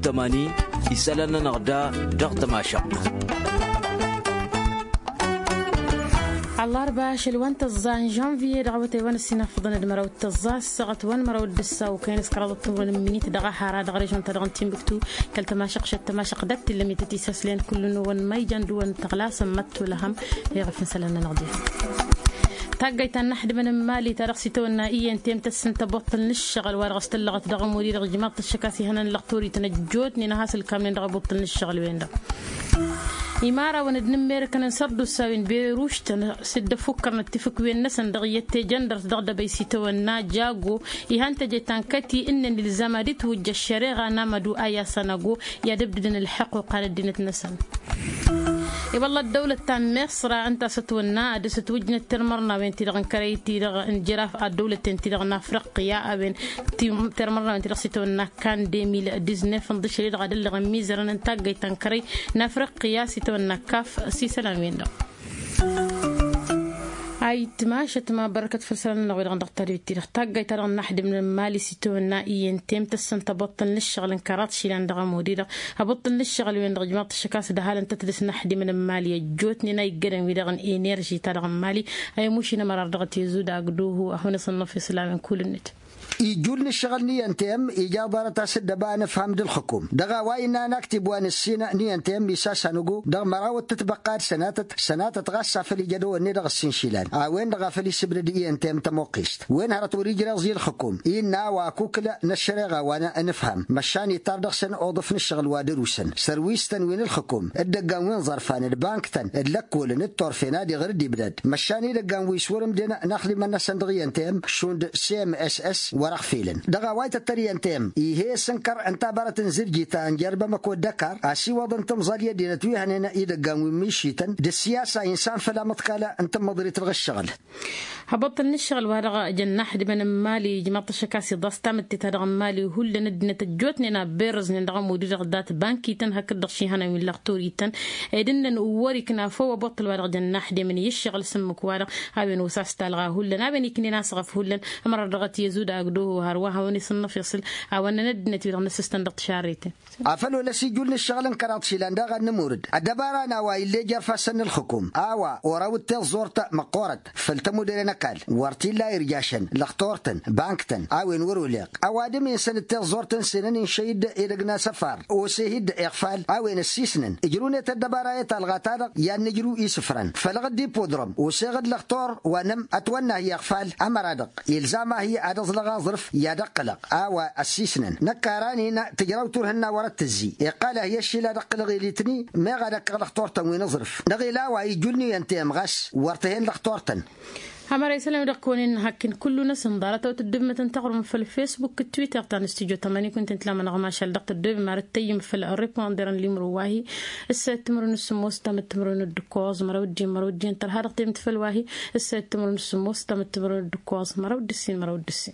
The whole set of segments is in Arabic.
تماني يسألنا نغدا ضغط ماشق على 24 الزان جانفي دعوتي وانا السنة فضنا دمرو التزاس سقط وان مرو الدسا وكاين سكراد الطول منيت دغا حارا دغا ريجون تدغن تيمبكتو كلت ماشق شت ماشق دت اللي ميتتي ساسلين كل نون ما يجندو وان تغلاس مت لهم يغفن سلنا نغدي تاقيت نحد من مالي ترقسيتونا انتم تسن تبطل الشغل ورغست اللغت دغم ودي دغ جماعه الشكاسي هنا اللقطوري تنجوتني نهاس الكاملين دغ بطل الشغل وين ده إمارة وندنمر كان نصردو ساوين بيروش سد فكر نتفق وين نسن دغيت جندر دغدا بيسيتونا جاغو يهانت جيتان كتي إن الزماريت وجه الشريعة نامدو آيا سنغو يدبدن الحق وقال الدين نسن والله الدولة تام مصر أنت ستونا أدست وجنا ترمرنا وين تيرغن كريتي رغ انجراف الدولة تيرغن أفريقيا أبين ترمرنا وين تيرغ كان 2019 ندشري غاد اللي غميزرن انتاجي تنكري نافريقيا ستونا كاف سيسلان وين هاي تماشت ما بركة فرسلنا نغير عن دكتور يتيرخ تاقي ترى نحد من المالي سيتونا تيم تسن تبطل للشغل انكرات شيلان دغا موديرا هبطل للشغل وين جماعة الشكاس ده انت تدس نحد من المالي جوتني ناي قرن ويدغن انرجي ترى مالي اي موشينا مرار دغت يزود اقدوه اهون صنف اسلام كل النت يجول الشغل نيانتم إجابة تاسد بان فهم الحكوم دغا وإنا نكتب وان السنة نيانتم بيساس نجو دغ مراوت تتبقى سنات تغسى في الجدو ندغ السنشيلان وين دغا في السبرد نيانتم تموقست وين هرتو رجال زي الحكوم إنا وكوكلا نشرغا وانا نفهم مشاني تردغ سن أوضف الشغل وادروسن سرويستن وين الحكوم الدقان وين ظرفان البانكتن اللكول نتور في نادي غير دي بلاد مشاني دقان ويسورم دينا نخلي من السندغيانتم شوند CMSS ورق فيلن دغا وايت التريانتم هي سنكر انت برت نزرجي تانجرب مكو دكار اسي وضن تمزاليه دينتوي هنا يدغان ومشيتن د السياسه انسان فلا متقاله انت مضري تلغى الشغل هبط الشغل ورغ جناح من مالي جماعه الشكاسي ضستمت تدغ مالي هول ندنه جوتنا بيرز ندغ مدير ذات بانكي تن هك دغشي هنا من لقطوريتن ادن نوري كنا فو بطل ورغ جناح من يشغل سمك ورغ هاوين وساس تلغى هول نابني كني ناس غف هول امر دغت يزود اقدوه هروها وني صنف يصل او ان ندنت ودغ نستندق شاريته افلو لسيجول الشغل انكرات شيلان دغ نمورد الدبارنا واي اللي جرف سن الحكوم اوا وراوت زورت مقورت فلتمو دلنا قال ورتي لا يرجاشن لختورتن بانكتن اوين وروليق اوادم يسن زورتن سنن شيد يدغنا سفار وسيد اغفال اوين السيسنن اجرونه الدبارايت الغاتار يا نجرو يسفرن فلغدي بودرم وسيغد لختور ونم اتونا هي اغفال امرادق يلزامها هي ادز لغا ظرف يدقلق اوا السيسنن نكاراني تجراوترهن ورت الزي قال هي الشيله دقلق ليتني ما غدق لختورتن وين ظرف نغيلا ويجلني انت مغش ورتهن لختورتن هماري سلام دقونين هكين كل ناس انضارت وتدب تنتقرم في الفيسبوك التويتر تاع استوديو 8 كنت انت لما نغماش دق الدب مارتيم في الريبوندرن اللي مرواهي السات تمرن السموس تم تمرن الدكوز مرودي انت هذا قيمت في الواهي السات تمرن السموس تم تمرن الدكوز مرود السين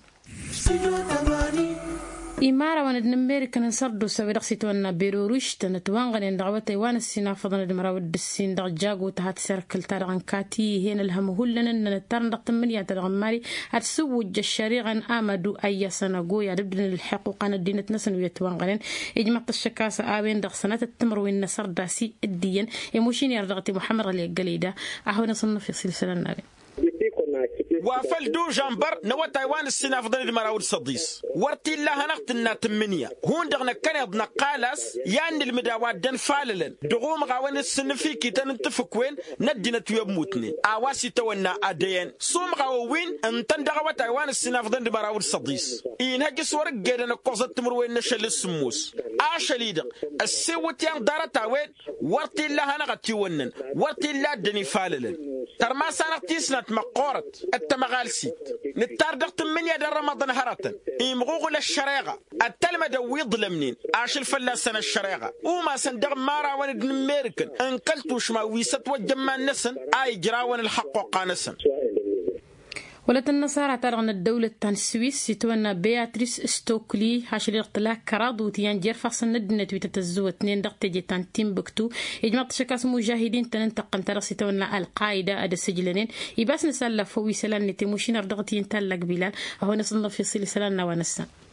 إمارة وندنمر كان نصردو سوي رقصيتونا بيروش تنتوانغن دعوتي وانا السينا فضنا دمراود السين دغ جاغو تحت سيركل ترغن كاتي هنا الهم هولن نترن دق تمنيا ترغماري هتسوج الشريعا امدو اي سنغو يا دبدن الحقوق انا دينة نسن ويتوانغن اجمع الشكاسه اوين دغ سنه التمر وين نصرداسي الدين يموشين يرغتي محمد علي قليده اهو نصنف في سلسله النبي وافل دو جامبر نوا تايوان السنة فضل المراود صديس ورتي الله نقتنا تمنية هون دغنا كان يضنا قالس يعني المداوات دن فاللن دغوم غاوان السنة فيكي تنتفق وين ندينا تويب موتني اواسي تونا ادين صوم غاوين انتن دغوا تايوان السنة فضل المراود صديس إن هجس ورق جيدنا قوزة تمر وين نشل السموس عاشليدق السوتيان دارة تاوين ورتي الله نغتي ونن ورتي الله دني فاللن ترما سانق تيسنت مقورت التمغالسيت نتاردق تمنيا در رمضان هرتن يمغوغل الشريغة التلمة دوي ظلمنين عاش الفلاسة الشريغة وما سندق مارا وند ميركن انقلتوش ما ويست وجمان نسن اي جراوان الحق وقانسن ولات النصارى ترغن الدولة تان السويس سيتوانا بياتريس ستوكلي هاشلي اغتلاك كرادو تيان جير فاصل ندنة ويتتزوى 2 دق تجي تان تيمبكتو يجمع تشكاس مجاهدين تننتقن ترى سيتوانا القاعدة أدا السجلانين يباس نسال فوي سلان نتموشين ردغتين تالك بلال أهو نصنف في صيل سلان ونسان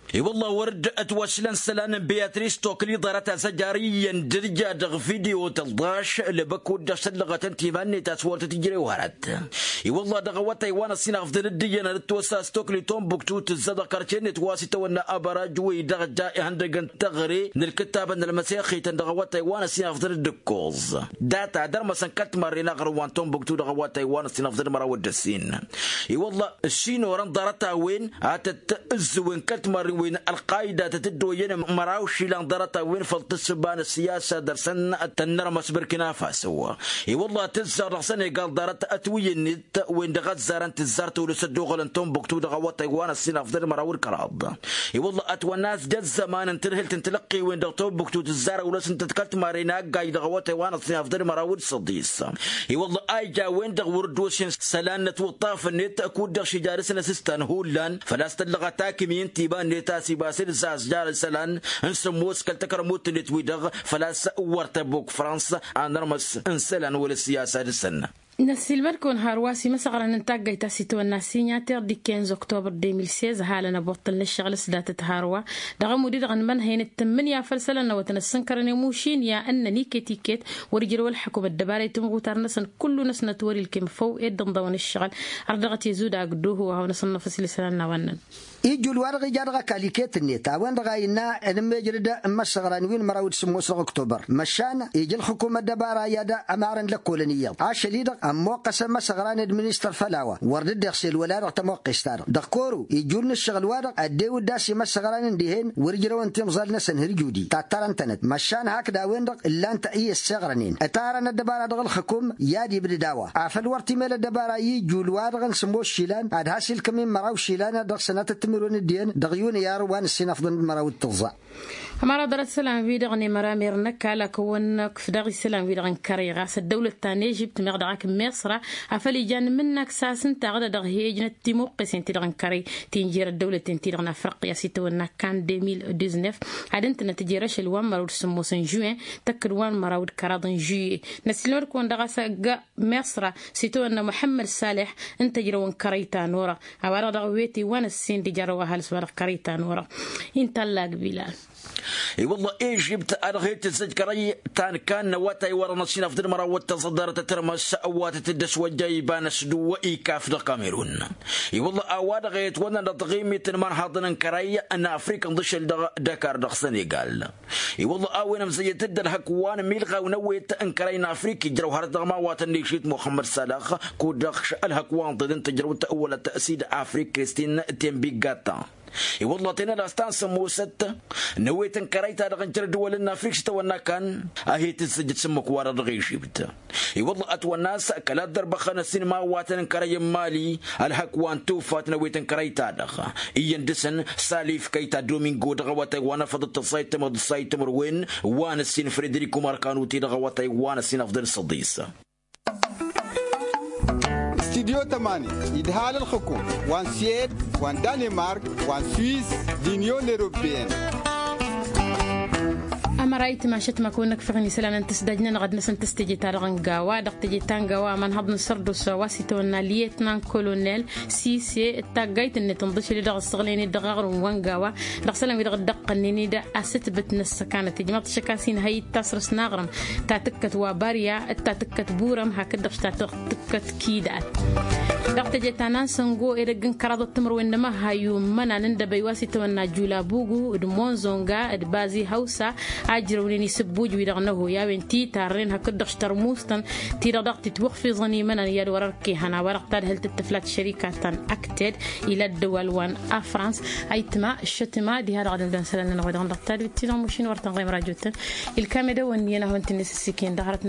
اي والله ورد اتوسلن سلان بياتريس توكلي ضرتا سجاريا درجة دغ فيديو تلضاش لبكو دسلغة تنتيباني تاسورت تجري وهرت اي والله دغوات ايوان السين افضل الدينا للتوساس توكلي توم بكتو تزاد كارتين تواسي تونا ابراج وي دغ جاي هندغن تغري للكتاب ان المسيخي تندغوات ايوان السين افضل الدكوز داتا درمسن كتمرينا غروان توم بكتو دغوات ايوان السين افضل مراود السين اي والله السين ورن ضرتا وين اتتز وين كتمر وين القاعدة تتدوين مراوشي لانضرتا وين فلتسبان السياسة درسن التنرمس بركنا فاسو اي والله تزار رسني قال دارت اتوين وين دغت زارن تزارت ولسدو غلنتم بكتو دغوات ايوان السين افضل مراور كراب اي والله اتوا الناس جد زمان انترهل تنتلقي وين دغتو بكتو تزار ولسن تتكلت مارينا قاي دغوات ايوان السين افضل مراور صديس اي والله اي جا وين دغ وردوشن سلانة وطاف النت اكود دغ شجارسنا سستان هولان فلاست اللغتاكي مين تيبان تاسي باسل زاز جال سلان انسموس كالتكرموت نتويدغ فلاس ورتبوك فرنسا انرمس انسلان والسياسة السنة نسيل مركون هارواسي مسغرا ننتاقي تاسيتو الناسينيا تردي 15 أكتوبر 2016 هالنا بوطل الشغل سداتة هاروا دغمو دي دغن من هين التمنيا فلسلنا وتنسنكر نموشين يا أن نيكي تيكيت ورجلوا الحكومة الدباري تمغو تارنسن كل نسنة توري الكم فو إدن ضوان الشغل أردغت يزود أقدوه وهو نسن نفس لسلنا ونن يجوا الورق جارغا كاليكيت النيتا وين رغاينا لما يجرد مسغران وين مراود سموس أكتوبر مشان يجي الحكومة الدبارة يدا أمارن لكولنية عاشليدق أمو قسم مسغران المنستر فلاوة ورد يغسل ولا رغت موقستار دقورو يجون الشغل ورق أديو داسي مسغران ديهن ورجلو انتم ظلنا سنهر جودي تاترنتنت مشان هكذا وين رق إلا أنت إيه السغرانين أتارن الدبارة دغ الحكومة يادي بداوة عفل ورتمال الدبارة يجوا الورق سموس شيلان أدهاسي الكمين مراو شيلان دغ سنة التمرون الدين دغيون ياروان السين أفضل مراو التغزى همارا درت سلام في دغني مرامير نكالا كونك في دغي سلام في دغن كريغاس الدولة الثانية جبت مغدعك مصر عفلي جان منك ساسن تغدا دغ هيجنا تيموقس انت دغن كري تنجير الدولة انت دغن افريقيا سيتونا كان 2019 عدنت نتجيرش الوان مرود سموسن جوين تكروان مراود كرادن جوي نسلور كون دغا مصر سيتونا محمد صالح انت جيرون كريتا نورا اوارا دغويتي وان السين دي جاروا هالس ورا كريتا نورا انت لا قبيلان اي والله ايش جبت ارغيت الزجكري تان كان نواتي ورا نصين افضل مراوت تصدرت ترمس اوات تدس وجايبان سدو ايكاف الكاميرون اي والله اواد غيت وانا تقيمه المرحضن كري ان افريقيا ضش دكار دخسني قال اي والله اوين مزيت الهكوان ميلغا ونويت انكرينا افريقيا جوهر دغماوات نيشيت محمد صلاح كودخش الهكوان ضد تجربه اول تاسيد افريقيا كريستين تيمبيغاتا اي والله تينا لاستان سموست نويت انكريتا دغن جر دول الافريقيا تونا كان اهي تسجد سمك ورا دغي شيبت اي والله اتوا الناس كلا درب خنا سينما واتن كري مالي الحكوان توفات نويت انكريتا دغ يندسن ساليف كيتا دومينغو دغوات وانا فضت السايت مد السايت مروين وانا السين فريدريكو ماركانو تي دغوات وانا السين افضل الصديس استديو 8 يدهال الحكومة وان سيد وان دنمارك وان سويس لينيون اوروبيين أما رأيت ما شت ما كونك فغني سلنا تسدجنا نغد نسن تستجي تارغن قاوا دق تجي تانقاوا من هضن سردو سواسي تونا ليتنان كولونيل سي التاقايت ان تنضش لي دغ الصغليني دغاغر وان قاوا دق سلم يدغ الدق النيني دا أست بتن السكانة تجمعت شكاسين هاي التاسرس ناغرم تاتكت واباريا تاتكت بورم هكذا تاتكت كيدات دق تجي تانان سنغو إرقن كرادو التمر وإنما هايو منا نندا بيواسي تونا جولا بوغو دمون زونغا دبازي هوسا أجروني سبوج ويدغنه يا بنتي تارين هكدش ترموستن تيردق تتوخفي ظني من يد وركي هنا ورق هل تتفلت شركة أكتد إلى الدول وان أفرانس أيتما الشتما دي هذا غدا سلنا نغدا نغدا تالي بتينا مشين ورتن غير راجوتن الكاميرا ونينا هون تنس السكين ظهرت